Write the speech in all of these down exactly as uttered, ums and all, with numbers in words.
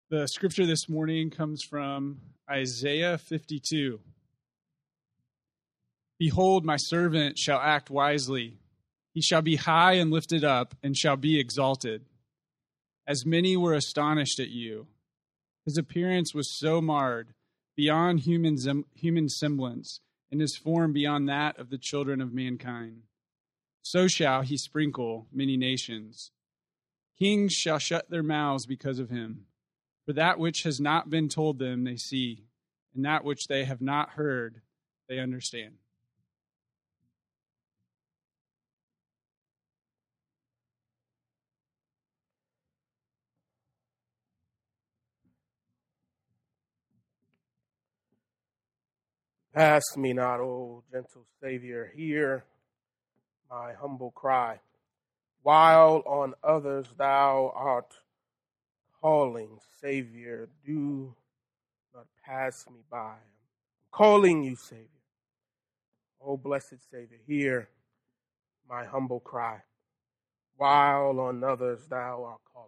The scripture this morning comes from Isaiah fifty-two. Behold, my servant shall act wisely. He shall be high and lifted up, and shall be exalted. As many were astonished at you. His appearance was so marred, beyond human, zem- human semblance, and his form beyond that of the children of mankind. So shall he sprinkle many nations. Kings shall shut their mouths because of him. For that which has not been told them they see, and that which they have not heard they understand. Pass me not, O gentle Savior, hear my humble cry. While on others thou art calling, Savior, do not pass me by. I'm calling you, Savior. O blessed Savior, hear my humble cry. While on others thou art calling,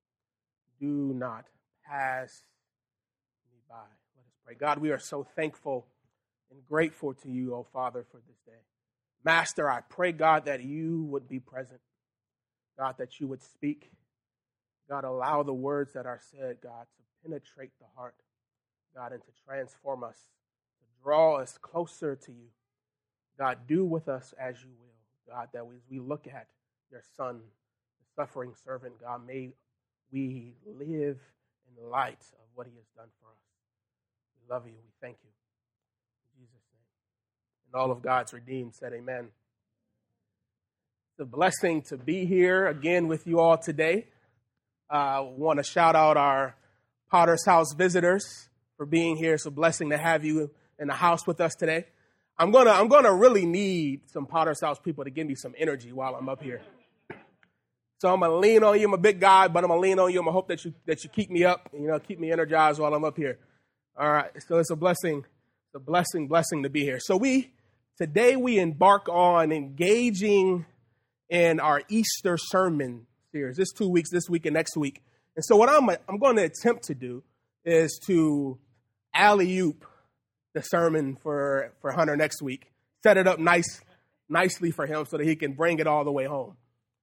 do not pass me by. Let us pray. God, we are so thankful and grateful to you, O Father, for this day. Master, I pray, God, that you would be present. God, that you would speak. God, allow the words that are said, God, to penetrate the heart, God, and to transform us, to draw us closer to you. God, do with us as you will. God, that as we look at your Son, the suffering servant, God, may we live in light of what he has done for us. We love you. We thank you. In Jesus' name. And all of God's redeemed said amen. It's a blessing to be here again with you all today. I uh, want to shout out our Potter's House visitors for being here. It's a blessing to have you in the house with us today. I'm gonna I'm gonna really need some Potter's House people to give me some energy while I'm up here. So I'm gonna lean on you. I'm a big guy, but I'm gonna lean on you. I'm gonna hope that you that you keep me up, you know, keep me energized while I'm up here. All right. So it's a blessing, it's a blessing, blessing to be here. So we today we embark on engaging in our Easter sermon series. This two weeks, this week and next week. And so what I'm I'm going to attempt to do is to alley-oop the sermon for, for Hunter next week. Set it up nice, nicely for him so that he can bring it all the way home.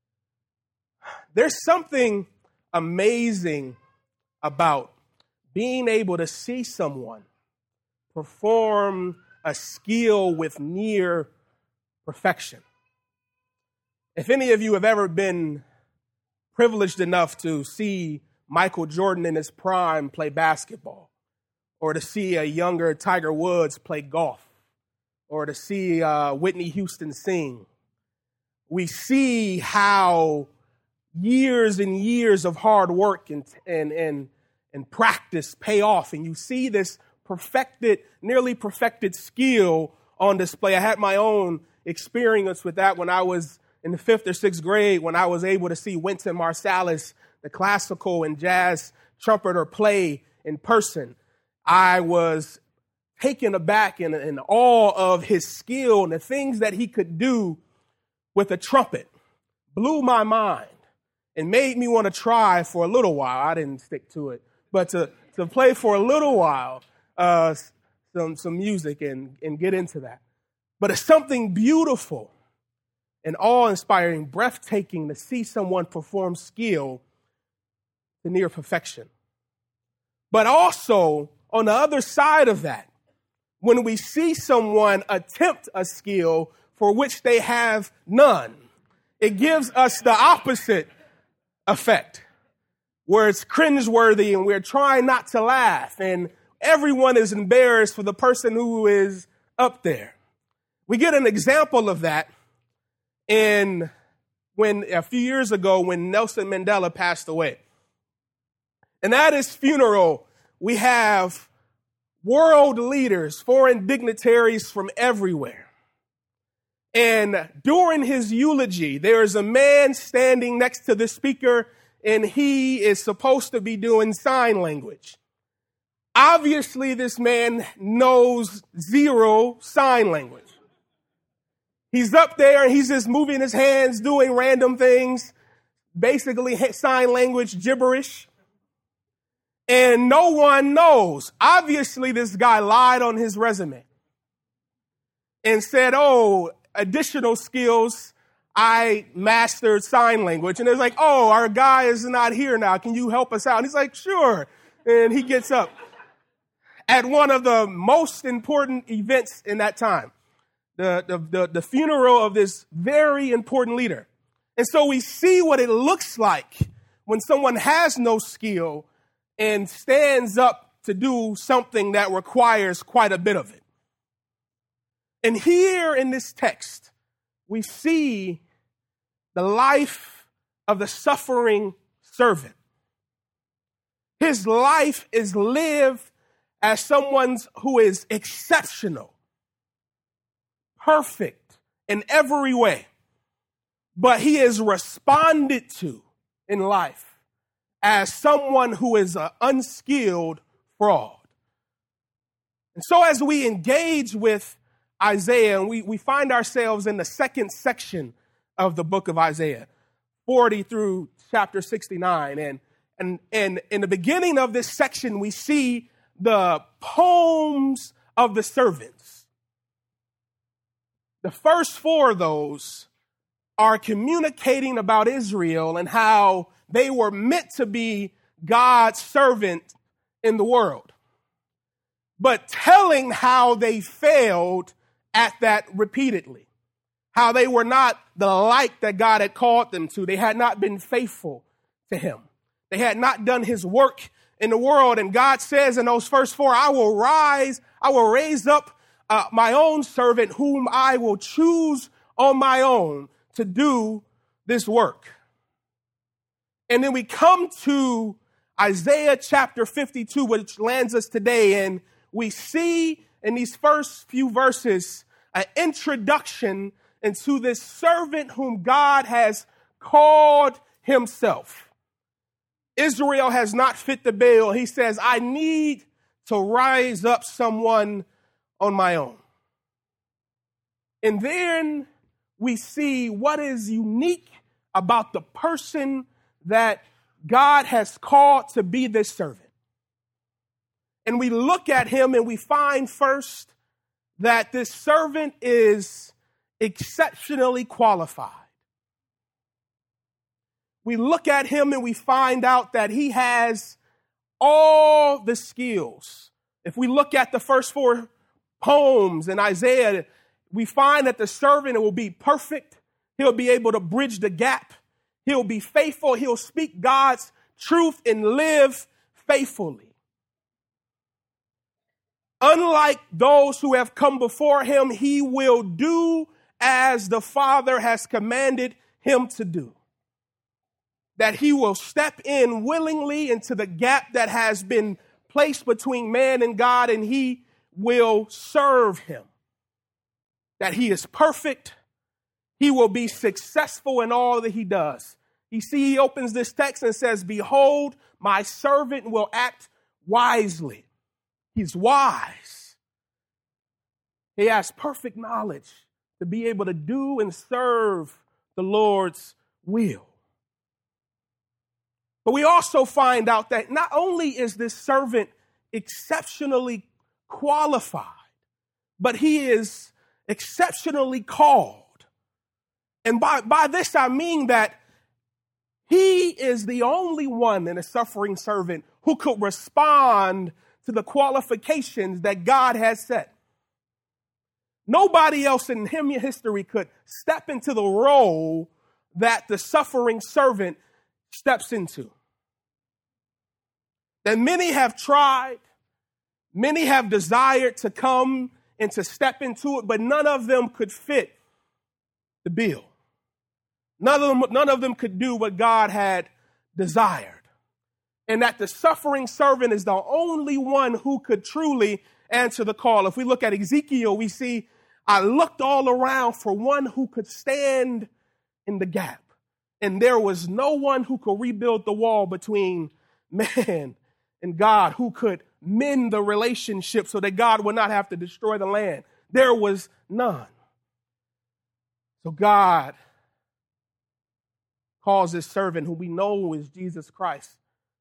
There's something amazing about being able to see someone perform a skill with near perfection. If any of you have ever been privileged enough to see Michael Jordan in his prime play basketball, or to see a younger Tiger Woods play golf, or to see uh, Whitney Houston sing, we see how years and years of hard work and, and, and, and practice pay off. And you see this perfected, nearly perfected skill on display. I had my own experience with that when I was in the fifth or sixth grade, when I was able to see Wynton Marsalis, the classical and jazz trumpeter, play in person. I was taken aback in, in awe of his skill and the things that he could do with a trumpet. Blew my mind and made me want to try for a little while. I didn't stick to it, but to, to play for a little while uh, some, some music and, and get into that. But it's something beautiful and awe-inspiring, breathtaking to see someone perform skill to near perfection. But also, on the other side of that, when we see someone attempt a skill for which they have none, it gives us the opposite effect, where it's cringeworthy and we're trying not to laugh and everyone is embarrassed for the person who is up there. We get an example of that in when a few years ago when Nelson Mandela passed away. And at his funeral, we have world leaders, foreign dignitaries from everywhere. And during his eulogy, there is a man standing next to the speaker, and he is supposed to be doing sign language. Obviously, this man knows zero sign language. He's up there, and he's just moving his hands, doing random things, basically sign language gibberish. and no one knows. Obviously, this guy lied on his resume and said, oh, additional skills, I mastered sign language. And it's like, oh, our guy is not here now. Can you help us out? And he's like, sure. And he gets up at one of the most important events in that time, the, the, the, the funeral of this very important leader. And so we see what it looks like when someone has no skill and stands up to do something that requires quite a bit of it. And here in this text, we see the life of the suffering servant. His life is lived as someone who is exceptional, perfect in every way, but he is responded to in life as someone who is an unskilled fraud. And so as we engage with Isaiah, and we, we find ourselves in the second section of the book of Isaiah, forty through chapter sixty-nine. And, and, and in the beginning of this section, we see the poems of the servants. The first four of those are communicating about Israel and how they were meant to be God's servant in the world, but telling how they failed at that repeatedly, how they were not the light that God had called them to. They had not been faithful to him. They had not done his work in the world. And God says in those first four, I will rise, I will raise up uh, my own servant whom I will choose on my own to do this work. And then we come to Isaiah chapter fifty-two, which lands us today, and we see in these first few verses an introduction into this servant whom God has called himself. Israel has not fit the bill. He says, I need to rise up someone on my own. And then we see what is unique about the person that God has called to be this servant. And we look at him and we find first that this servant is exceptionally qualified. We look at him and we find out that he has all the skills. If we look at the first four poems in Isaiah, we find that the servant will be perfect. He'll be able to bridge the gap. He'll be faithful. He'll speak God's truth and live faithfully. Unlike those who have come before him, he will do as the Father has commanded him to do. That he will step in willingly into the gap that has been placed between man and God, and he will serve him. That he is perfect. He will be successful in all that he does. You see, he opens this text and says, behold, my servant will act wisely. He's wise. He has perfect knowledge to be able to do and serve the Lord's will. But we also find out that not only is this servant exceptionally qualified, but he is exceptionally called. And by, by this I mean that he is the only one in a suffering servant who could respond to the qualifications that God has set. Nobody else in human history could step into the role that the suffering servant steps into. That many have tried, many have desired to come and to step into it, but none of them could fit the bill. None of them, none of them could do what God had desired. And that the suffering servant is the only one who could truly answer the call. If we look at Ezekiel, we see, I looked all around for one who could stand in the gap. And there was no one who could rebuild the wall between man and God, who could mend the relationship so that God would not have to destroy the land. There was none. So God calls his servant, who we know is Jesus Christ,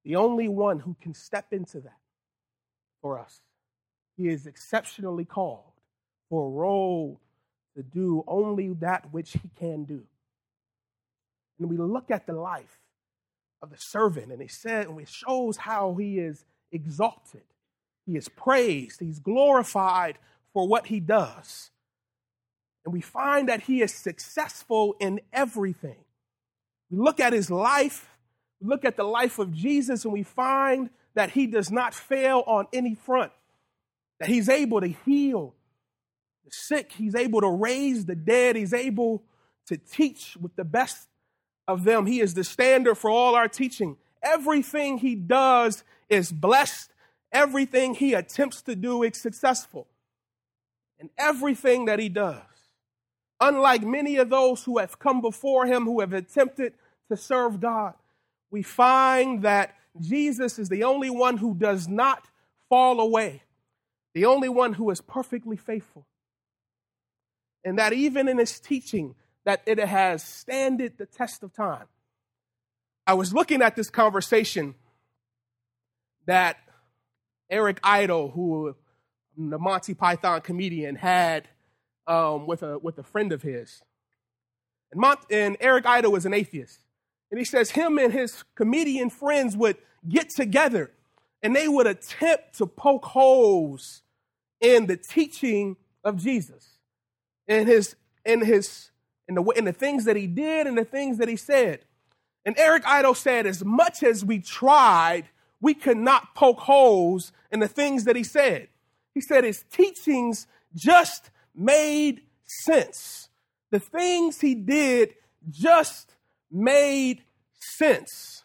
the only one who can step into that for us. He is exceptionally called for a role to do only that which he can do. And we look at the life of the servant, and he said, and it shows how he is exalted. He is praised. He's glorified for what he does. And we find that he is successful in everything. We look at his life, we look at the life of Jesus, and we find that he does not fail on any front. That he's able to heal the sick. He's able to raise the dead. He's able to teach with the best of them. He is the standard for all our teaching. Everything he does is blessed. Everything he attempts to do is successful. And everything that he does, unlike many of those who have come before him, who have attempted to serve God, we find that Jesus is the only one who does not fall away, the only one who is perfectly faithful. And that even in his teaching, that it has standed the test of time. I was looking at this conversation that Eric Idle, who the Monty Python comedian, had um, with a with a friend of his. And, Mont, and Eric Idle is an atheist. And he says him and his comedian friends would get together and they would attempt to poke holes in the teaching of Jesus, in his in his in the in the things that he did and the things that he said. And Eric Idle said, as much as we tried, we could not poke holes in the things that he said. He said his teachings just made sense. The things he did just made sense.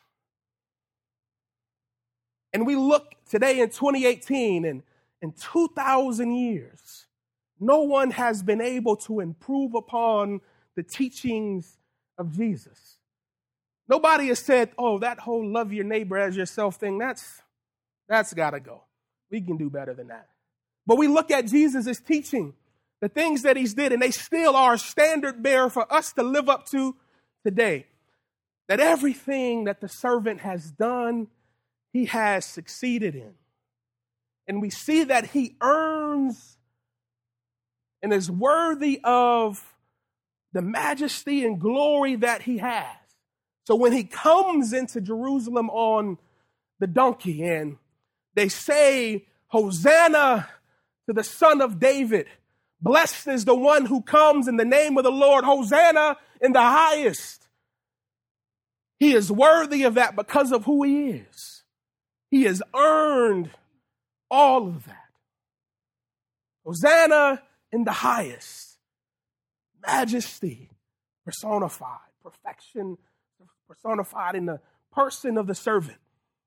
And we look today in twenty eighteen, and in two thousand years, no one has been able to improve upon the teachings of Jesus. Nobody has said, oh, that whole love your neighbor as yourself thing, that's, that's got to go. We can do better than that. But we look at Jesus' teaching, the things that he's did, and they still are a standard bearer for us to live up to today. That everything that the servant has done, he has succeeded in. And we see that he earns and is worthy of the majesty and glory that he has. So when he comes into Jerusalem on the donkey and they say, Hosanna to the Son of David, blessed is the one who comes in the name of the Lord, Hosanna in the highest. He is worthy of that because of who he is. He has earned all of that. Hosanna in the highest. Majesty personified. Perfection personified in the person of the servant.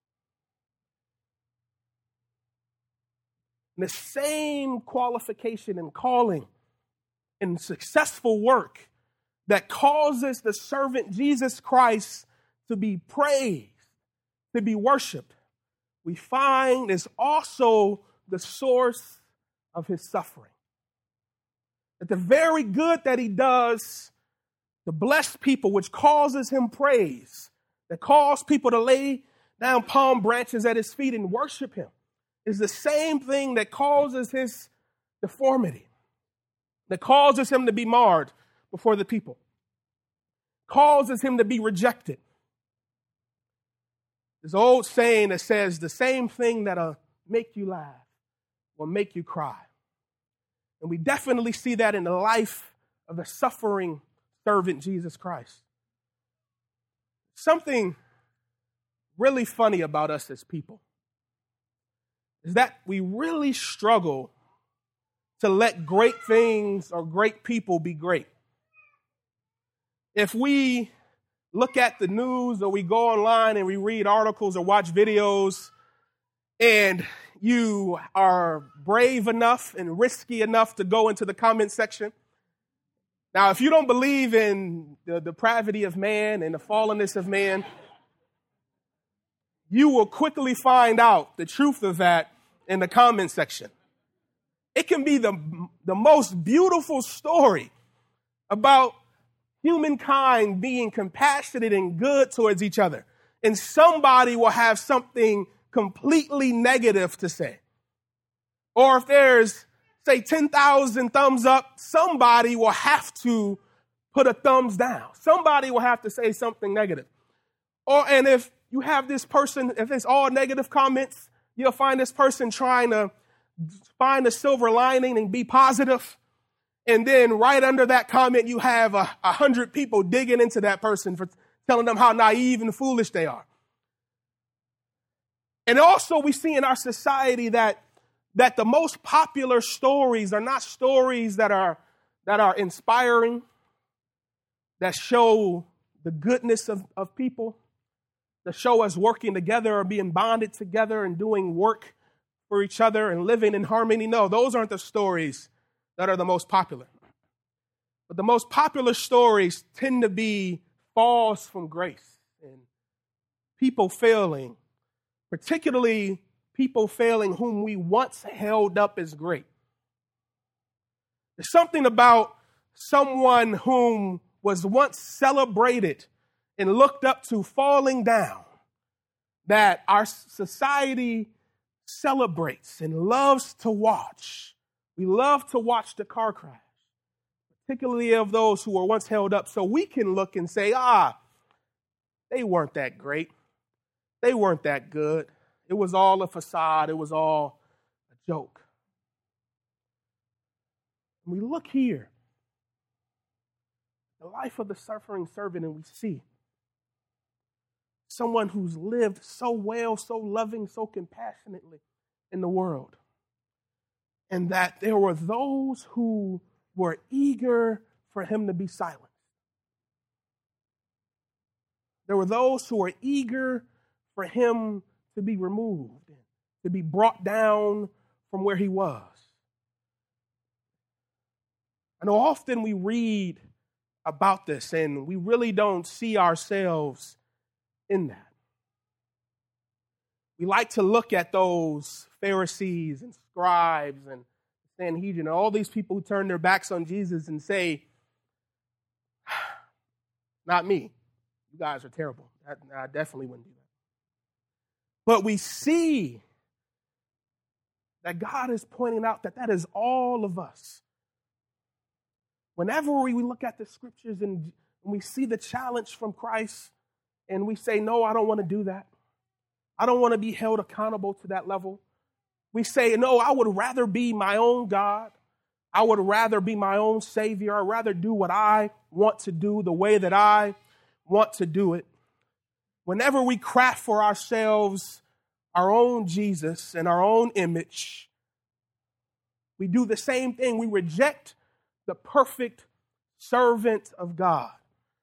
And the same qualification and calling and successful work that causes the servant Jesus Christ to be praised, to be worshiped, we find is also the source of his suffering. That the very good that he does to bless people, which causes him praise, that causes people to lay down palm branches at his feet and worship him, is the same thing that causes his deformity, that causes him to be marred before the people, causes him to be rejected. This old saying that says the same thing that'll make you laugh will make you cry. And we definitely see that in the life of the suffering servant Jesus Christ. Something really funny about us as people is that we really struggle to let great things or great people be great. If we look at the news or we go online and we read articles or watch videos and you are brave enough and risky enough to go into the comment section. Now, if you don't believe in the depravity of man and the fallenness of man, you will quickly find out the truth of that in the comment section. It can be the, the most beautiful story about humankind being compassionate and good towards each other. and somebody will have something completely negative to say. Or if there's, say, ten thousand thumbs up, somebody will have to put a thumbs down. Somebody will have to say something negative. Or, and if you have this person, if it's all negative comments, you'll find this person trying to find a silver lining and be positive. And then right under that comment, you have a, a hundred people digging into that person for telling them how naive and foolish they are. And also we see in our society that, that the most popular stories are not stories that are, that are inspiring, that show the goodness of, of people, that show us working together or being bonded together and doing work for each other and living in harmony. No, those aren't the stories that are the most popular. But the most popular stories tend to be falls from grace and people failing, particularly people failing whom we once held up as great. There's something about someone whom was once celebrated and looked up to falling down that our society celebrates and loves to watch. We love to watch the car crash, particularly of those who were once held up, so we can look and say, ah, they weren't that great. They weren't that good. It was all a facade. It was all a joke. We look here, the life of the suffering servant, and we see someone who's lived so well, so loving, so compassionately in the world. And that there were those who were eager for him to be silenced. There were those who were eager for him to be removed, to be brought down from where he was. I know often we read about this and we really don't see ourselves in that. We like to look at those Pharisees and scribes and Sanhedrin, and all these people who turn their backs on Jesus and say, not me. You guys are terrible. I, I definitely wouldn't do that. But we see that God is pointing out that that is all of us. Whenever we look at the scriptures and we see the challenge from Christ and we say, no, I don't want to do that. I don't want to be held accountable to that level. We say, no, I would rather be my own God. I would rather be my own Savior. I'd rather do what I want to do the way that I want to do it. Whenever we craft for ourselves our own Jesus and our own image, we do the same thing. We reject the perfect servant of God.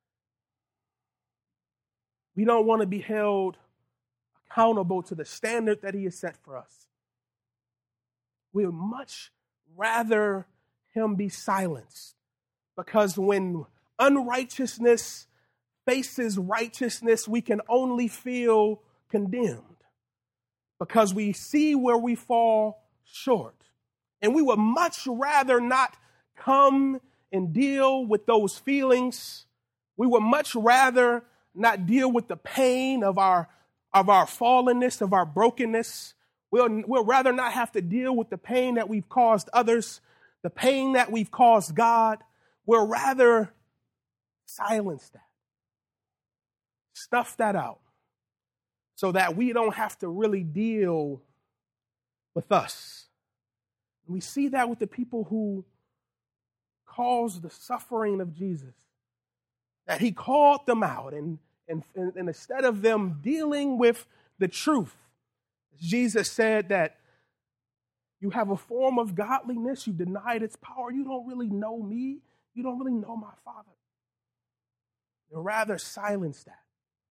We don't want to be held accountable to the standard that he has set for us. We would much rather him be silenced, because when unrighteousness faces righteousness, we can only feel condemned because we see where we fall short. And we would much rather not come and deal with those feelings. We would much rather not deal with the pain of our of our fallenness, of our brokenness. We'll, we'll rather not have to deal with the pain that we've caused others, the pain that we've caused God. We'll rather silence that, stuff that out, so that we don't have to really deal with us. We see that with the people who caused the suffering of Jesus, that he called them out, and, and, and instead of them dealing with the truth, Jesus said that you have a form of godliness, you denied its power, you don't really know me, you don't really know my Father. They'll rather silence that.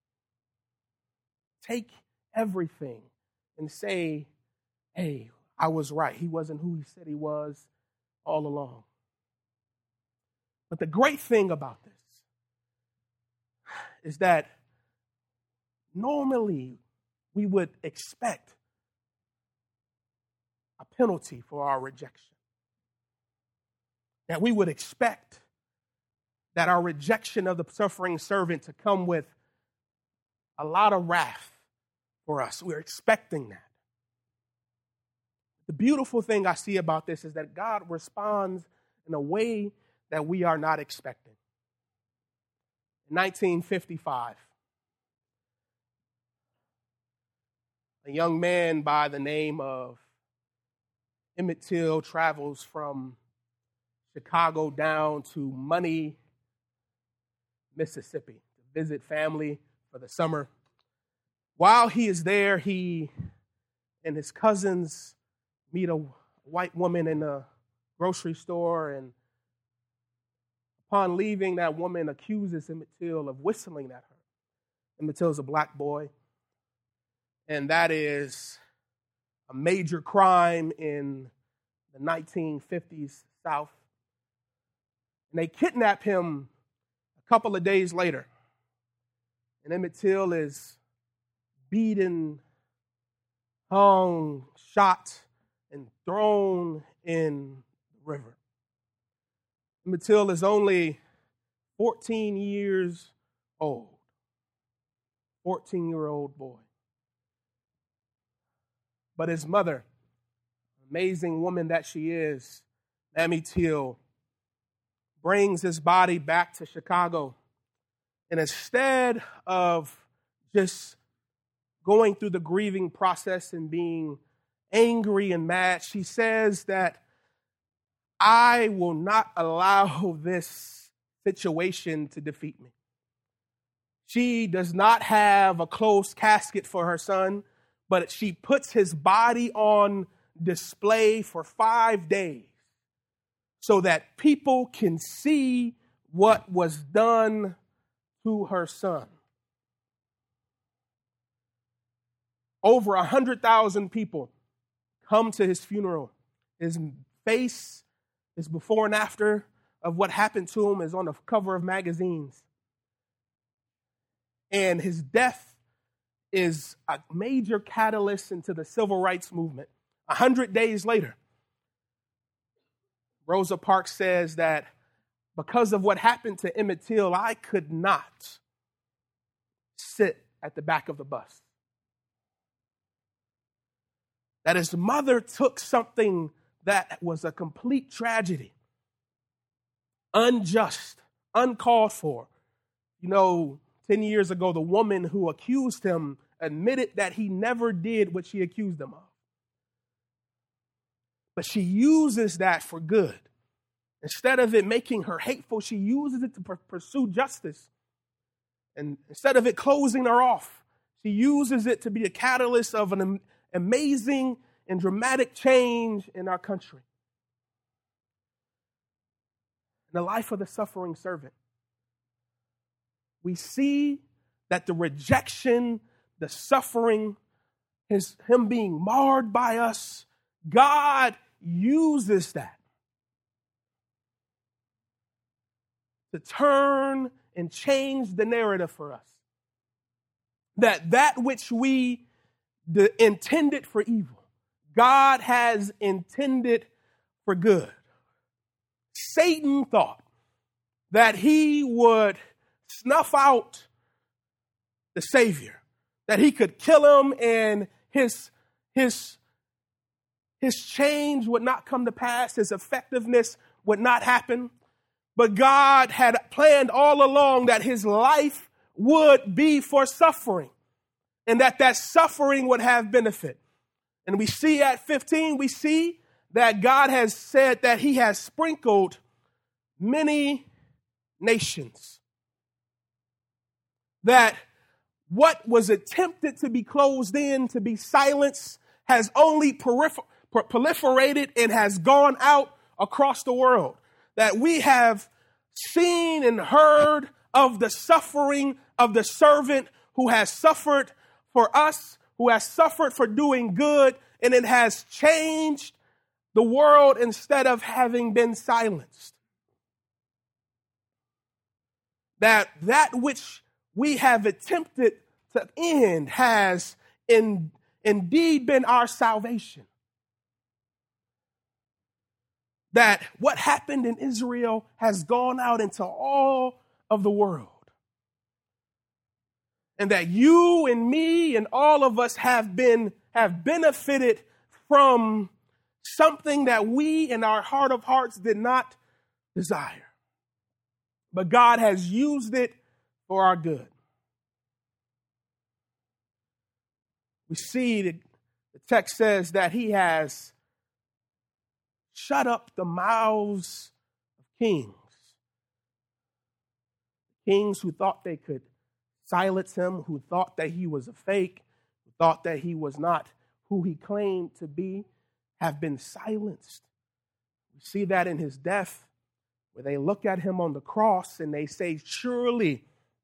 Take everything and say, hey, I was right. He wasn't who he said he was all along. But the great thing about this is that normally we would expect a penalty for our rejection. That we would expect that our rejection of the suffering servant to come with a lot of wrath for us. We're expecting that. The beautiful thing I see about this is that God responds in a way that we are not expecting. In nineteen fifty-five, a young man by the name of Emmett Till travels from Chicago down to Money, Mississippi, to visit family for the summer. While he is there, he and his cousins meet a white woman in a grocery store, and upon leaving, that woman accuses Emmett Till of whistling at her. Emmett Till is a black boy, and that is a major crime in the nineteen fifties South. And they kidnap him a couple of days later, and Emmett Till is beaten, hung, shot, and thrown in the river. Emmett Till is only fourteen years old. fourteen-year-old boy. But his mother, amazing woman that she is, Mamie Till, brings his body back to Chicago. And instead of just going through the grieving process and being angry and mad, she says that I will not allow this situation to defeat me. She does not have a closed casket for her son, but she puts his body on display for five days so that people can see what was done to her son. Over one hundred thousand people come to his funeral. His face, his before and after of what happened to him is on the cover of magazines. And his death is a major catalyst into the civil rights movement. A hundred days later, Rosa Parks says that because of what happened to Emmett Till, I could not sit at the back of the bus. That his mother took something that was a complete tragedy, unjust, uncalled for. You know, ten years ago, the woman who accused him admitted that he never did what she accused him of. But she uses that for good. Instead of it making her hateful, she uses it to pr- pursue justice. And instead of it closing her off, she uses it to be a catalyst of an am- amazing and dramatic change in our country. In the life of the suffering servant, we see that the rejection, the suffering, his, him being marred by us, God uses that to turn and change the narrative for us. That that which we the, intended for evil, God has intended for good. Satan thought that he would snuff out the Savior, that he could kill him and his, his, his change would not come to pass, his effectiveness would not happen. But God had planned all along that his life would be for suffering and that that suffering would have benefit. And we see at fifteen, we see that God has said that he has sprinkled many nations. That what was attempted to be closed in, to be silenced, has only prolifer- proliferated and has gone out across the world. That we have seen and heard of the suffering of the servant who has suffered for us, who has suffered for doing good, and it has changed the world instead of having been silenced. That that which we have attempted to end has in, indeed been our salvation. That what happened in Israel has gone out into all of the world. And that you and me and all of us have been, have benefited from something that we in our heart of hearts did not desire. But God has used it for our good. We see that the text says that he has shut up the mouths of kings. Kings who thought they could silence him, who thought that he was a fake, who thought that he was not who he claimed to be, have been silenced. We see that in his death, where they look at him on the cross and they say, surely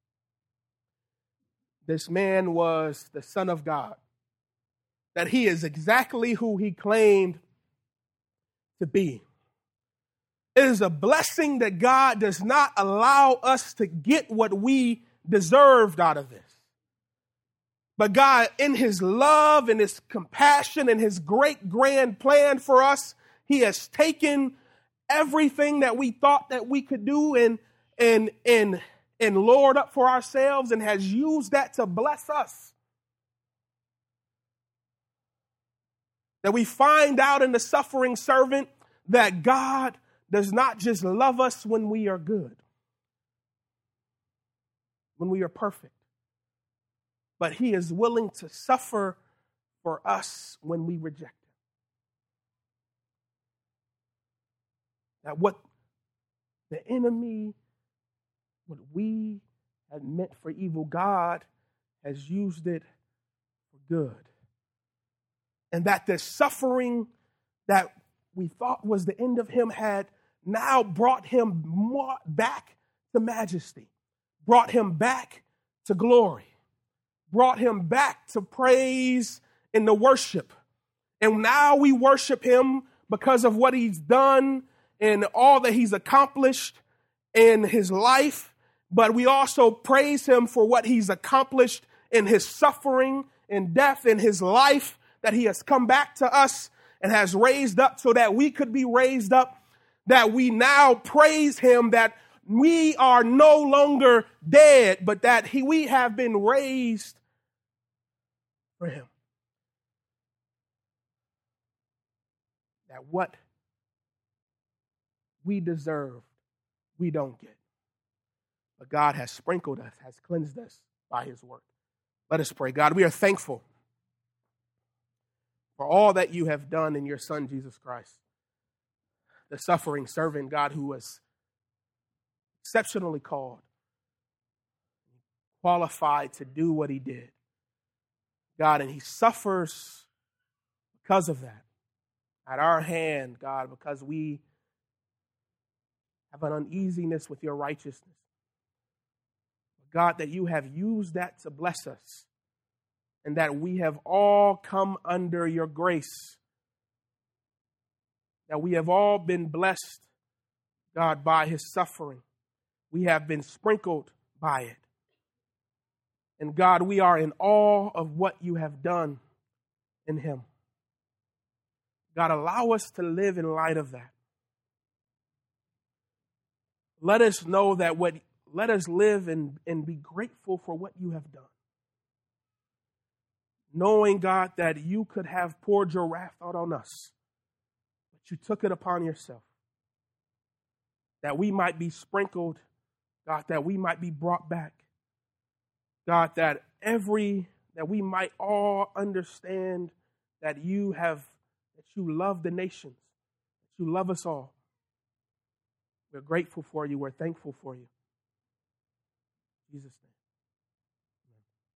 this man was the Son of God, that he is exactly who he claimed to be. It is a blessing that God does not allow us to get what we deserved out of this. But God, in his love and his compassion and his great grand plan for us, he has taken everything that we thought that we could do and, and, and, and lord up for ourselves and has used that to bless us. That we find out in the suffering servant that God does not just love us when we are good, when we are perfect, but he is willing to suffer for us when we reject him. That what the enemy, what we had meant for evil, God has used it for good. And that the suffering that we thought was the end of him had now brought him more back to majesty, brought him back to glory, brought him back to praise and the worship. And now we worship him because of what he's done and all that he's accomplished in his life. But we also praise him for what he's accomplished in his suffering and death in his life, that he has come back to us and has raised up so that we could be raised up, that we now praise him, that we are no longer dead, but that he, we have been raised for him. That what we deserve, we don't get. But God has sprinkled us, has cleansed us by his word. Let us pray. God, we are thankful for all that you have done in your Son, Jesus Christ, the suffering servant, God, who was exceptionally called, qualified to do what he did. God, and he suffers because of that. At our hand, God, because we have an uneasiness with your righteousness. God, that you have used that to bless us, and that we have all come under your grace, that we have all been blessed, God, by his suffering. We have been sprinkled by it. And God, we are in awe of what you have done in him. God, allow us to live in light of that. Let us know that what, let us live and, and be grateful for what you have done. Knowing, God, that you could have poured your wrath out on us, but you took it upon yourself. That we might be sprinkled, God, that we might be brought back. God, that every, that we might all understand that you have, that you love the nations, that you love us all. We're grateful for you. We're thankful for you. In Jesus' name.